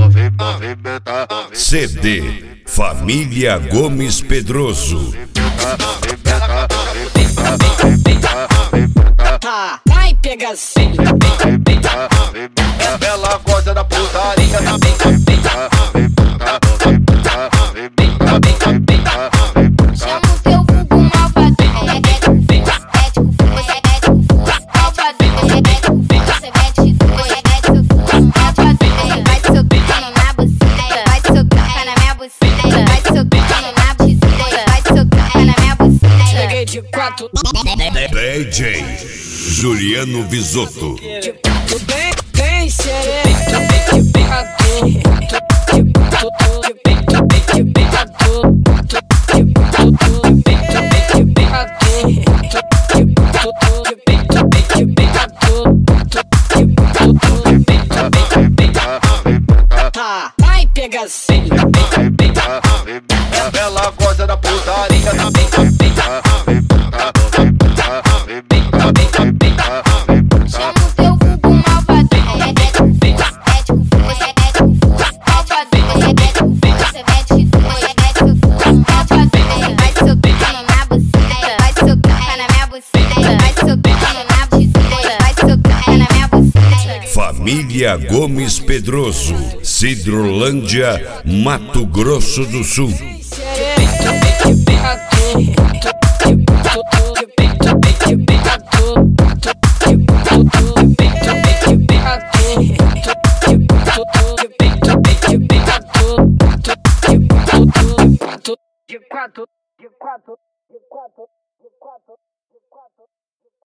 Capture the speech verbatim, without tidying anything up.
C D Família Gomes Pedroso. Vai pegar sim. Ela gosta da putaria. Chama o teu vulgo malvadão. É ético, ético, você é ético, malvadão. Você é ético, você mete, você é ético, malvadão. Você vai socando na buceta, vai socando na minha buceta, vai socando na buceta, vai socando na minha buceta. Cheguei de quatro. D J Juliano Visotto. De quatro bem, bem sereia. De quatro, de quatro, de quatro, de quatro, de quatro, de quatro, vai pegar sim. Ela gosta da putaria. Chama o teu vulgo malvadão. É ético, ético, você é ético, malvadão. Você é ético, você mete, você é ético, malvadão. Você vai socando na buceta, vai socando na minha buceta, vai socando na buceta, vai socando na minha buceta. Família Gomes Pedroso, Cidrolândia, Mato Grosso do Sul. De quatro.